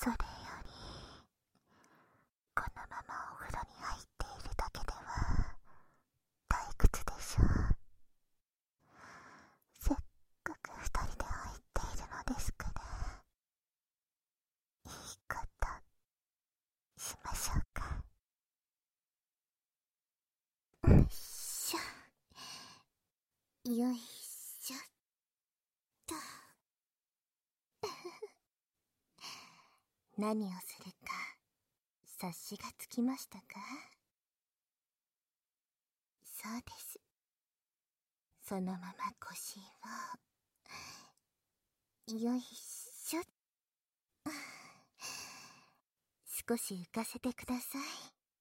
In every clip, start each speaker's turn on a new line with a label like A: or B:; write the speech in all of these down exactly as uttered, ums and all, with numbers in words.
A: それより、このままお風呂に入っているだけでは退屈でしょう。せっかく二人で入っているのですから、いいことしましょうか。よいしょ、よいしょっと。何をするか察しがつきましたか？そうです。そのまま腰をよいしょ。少し浮かせてください。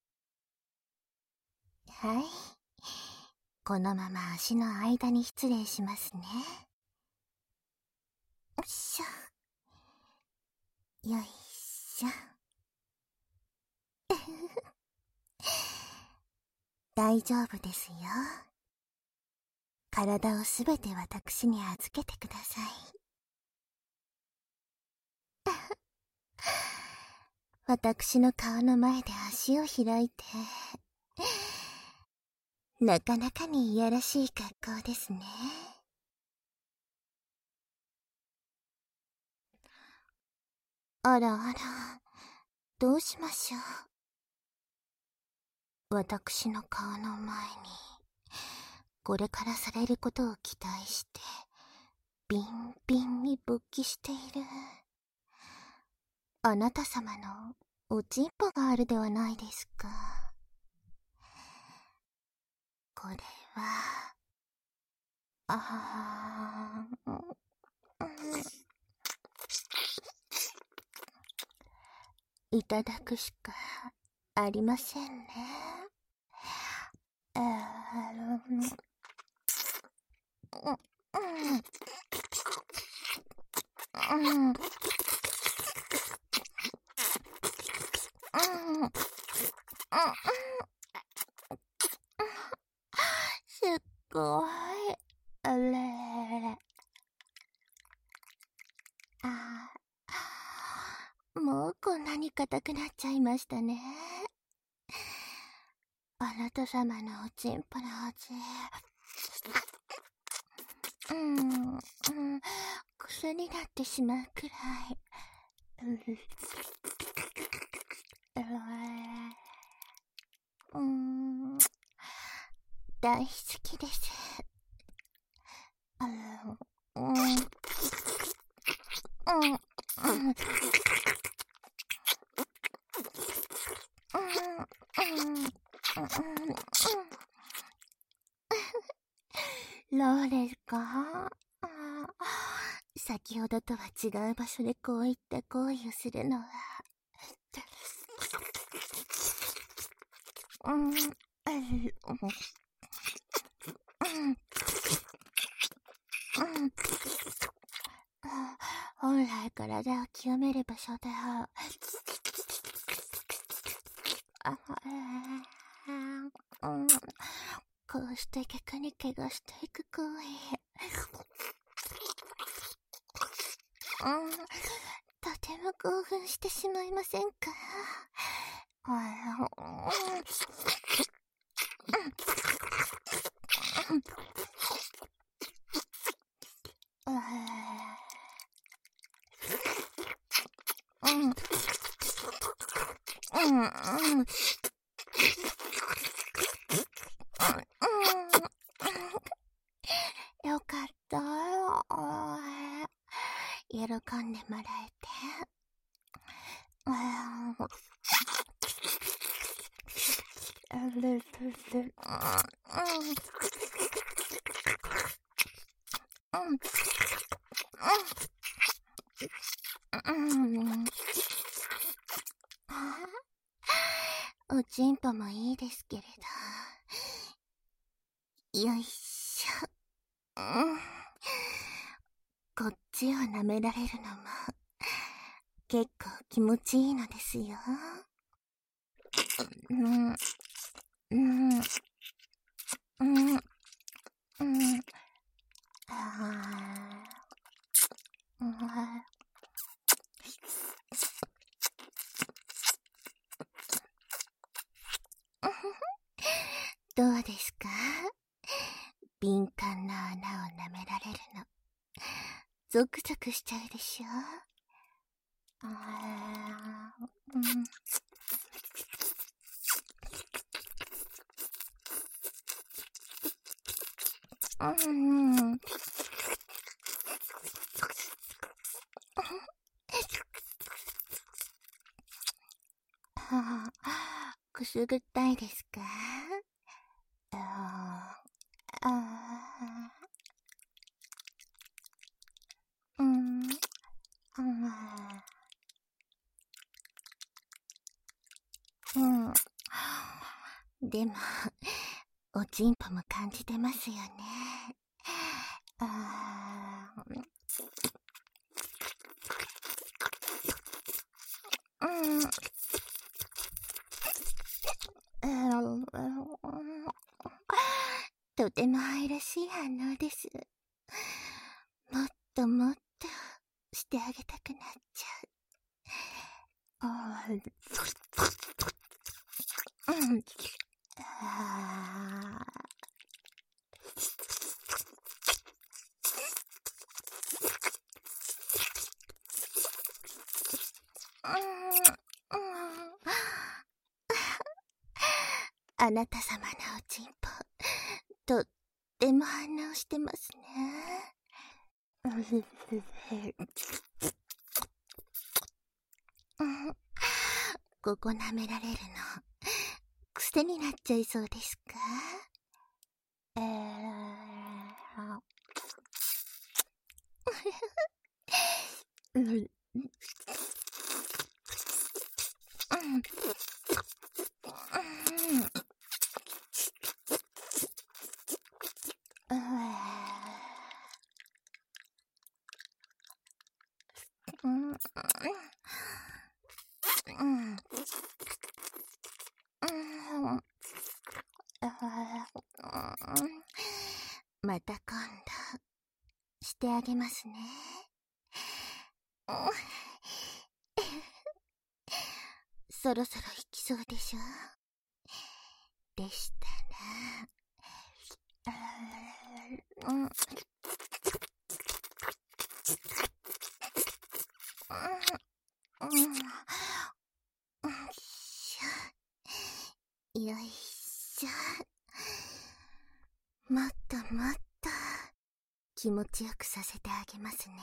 A: はい、このまま足の間に失礼しますね。よいしょ、よいしょ。大丈夫ですよ。体をすべて私に預けてください。私の顔の前で足を開いて、なかなかにいやらしい格好ですね。あらあら、どうしましょう。私の顔の前に、これからされることを期待して、ビンビンに勃起している、あなた様のおちんぽがあるではないですか。これは、あー、うん、いただくしかありませんね。えー、うんうんうんすっごい。あれあー、もうこんなに硬くなっちゃいましたね。あなた様のおちんぽの味、うん、うん、癖になってしまうくらい。うん、大好きです。あの、うん、うん、うん、うん、どうですか？先ほどとは違う場所でこういった行為をするのは、うん、うん、本来体を清める場所で、うん、こうして逆に怪我していく行為、うん、とても興奮してしまいませんか？うん、うん、うん、よかった。喜んでもらえて。おちんぽもいいですけれど、よいしょ、うん、こっちを舐められるのも結構気持ちいいのですよ。うん、うん、うん、うん、あー、うん、 敏感な穴を舐められるの。ゾクゾクしちゃうでしょ。あー、うん。うん。はあ、くすぐったいですか？あーあー、うん、うん。うん。でも、おちんぽも感じてますよね。あー、うん。とても愛らしい反応です。もっともっとしてあげたくなっちゃう。あー、うん。あー、うん、うん。あなた様のおちんぽ、とっても反応してますね。ここ舐められるの、癖になっちゃいそうですか？えー、うん、うん、うん、うん、うん、また今度してあげますね。そろそろ行きそうでしょ？でしたら、うん、うん、よいしょ。もっともっと気持ちよくさせてあげますね。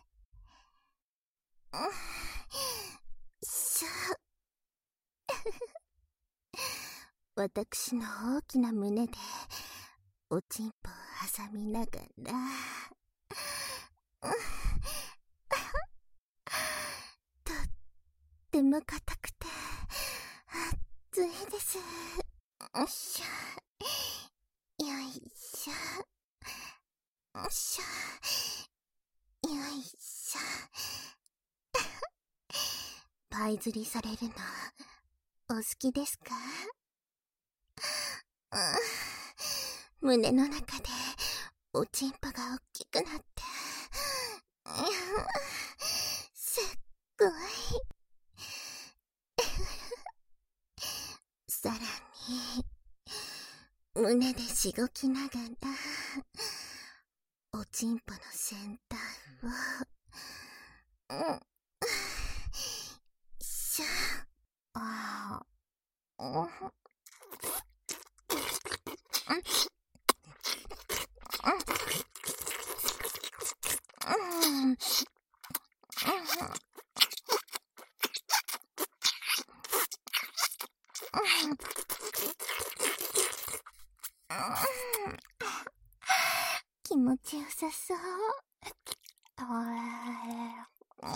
A: うん、しょ。私の大きな胸でおちんぽを挟みながら、うん、とっても硬くて熱いです。よいしょ、よいしょ、よいしょ、よいしょ。パイ釣りされるのお好きですか？うん、胸の中でおちんぽが大きくなって、すっごい。さらに胸でしごきながらおちんぽの先端を、うん、しゃあー、うん、うん、うん、気持ちよさそう。あー、うん、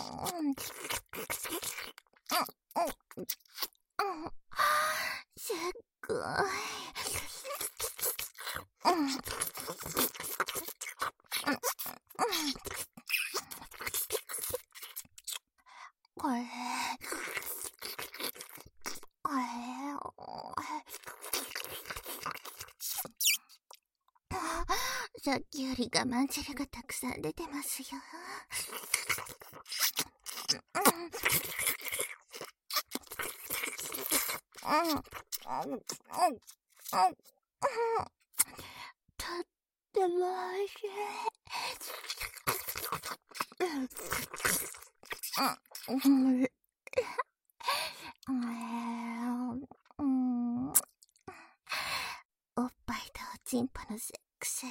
A: すっごい。うん、これ、これ、さっきより我慢汁がたくさん出てますよ。うん、うん、うん、うん、とっても美味しい。うん。うん。おっぱいとおちんぽのセックス。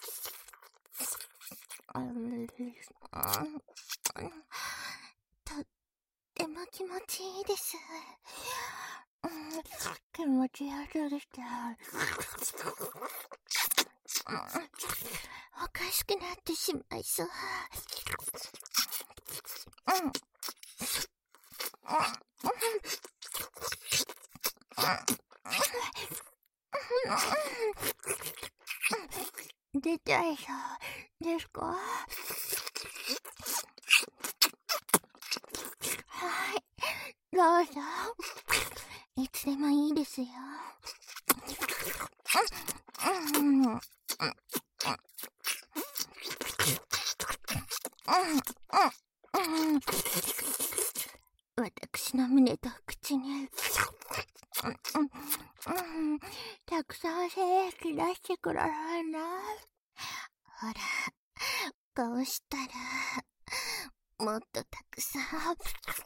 A: とっても気持ちいいです。気持ちよすぎておかしくなってしまいそう。出たいそうですか？はい、どうぞ。いつでもいいですよ。私の胸と口にたくさん精液出してくださいな。ほら、こうしたらもっとたくさん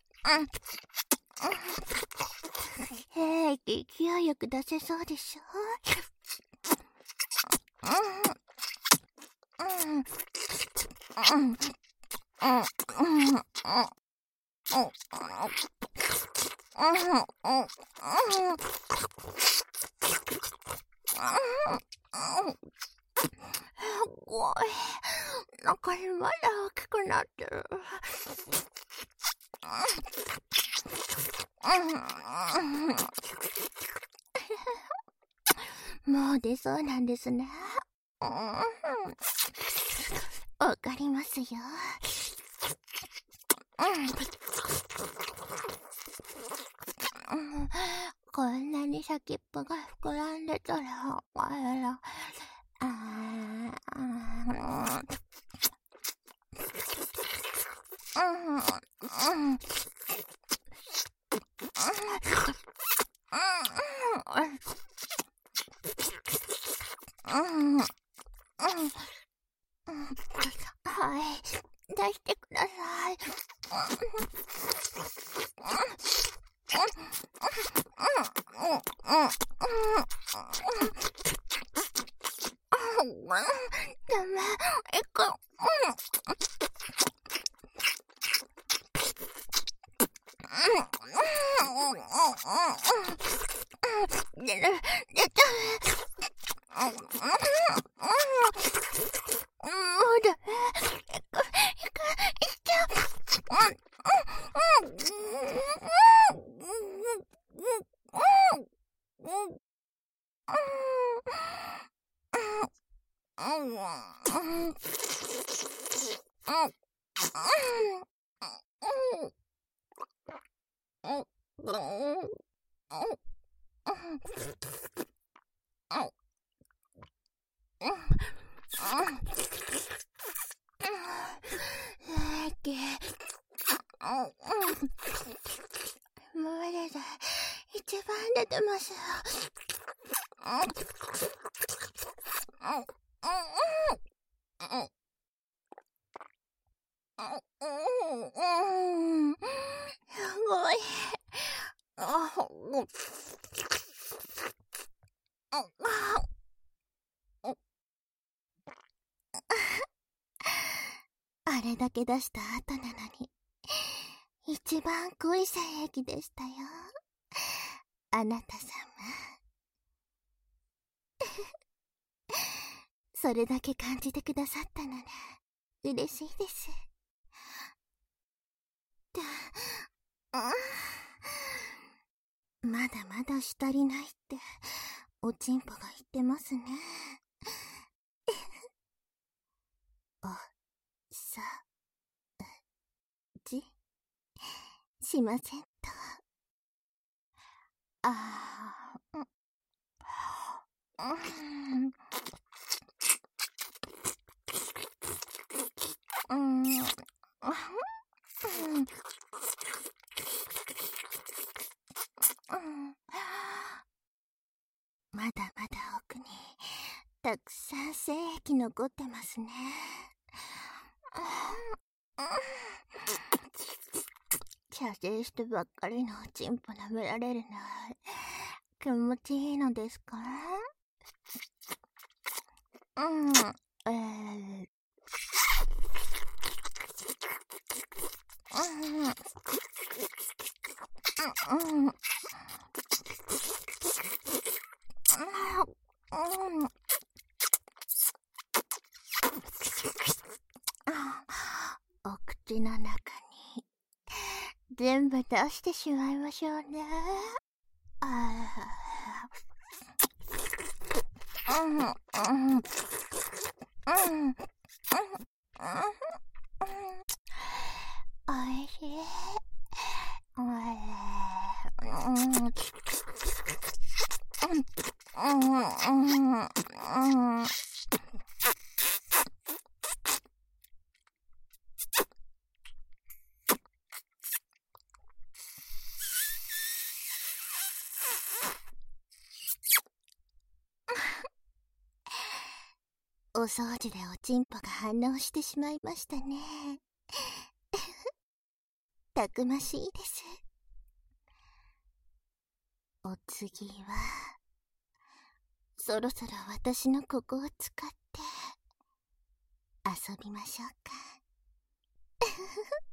A: 精液勢いよく出せそうでしょ。すごい。中にまだ大きくなってる。もう出そうなんですね。わかりますよ。こんなに先っぽが膨らんでたら、あら、あー、はい、出してください。ダメ、いく。出る、出た。もうダメ。いく、いく、いっちゃう。今までで一番出てますよ。すごい。あれだけ出した後なのに一番濃い精液でしたよ、あなた様。それだけ感じてくださったなら嬉しいです。まだまだし足りないっておちんぽが言ってますね。おさじしませんと。あー、うん、うん、まだまだ奥にたくさん精液液残ってますね。射精してばっかりのチンポ舐められるの気持ちいいのですか？うん、えー、うん、うん、うん、お口の中に全部出してしまいましょうね。あー、うん、うん、うん、うん、おいしい。おい、うん、うん、うん、うん。お掃除でおちんぽが反応してしまいましたね。たくましいです。お次は、そろそろ私のここを使って遊びましょうか。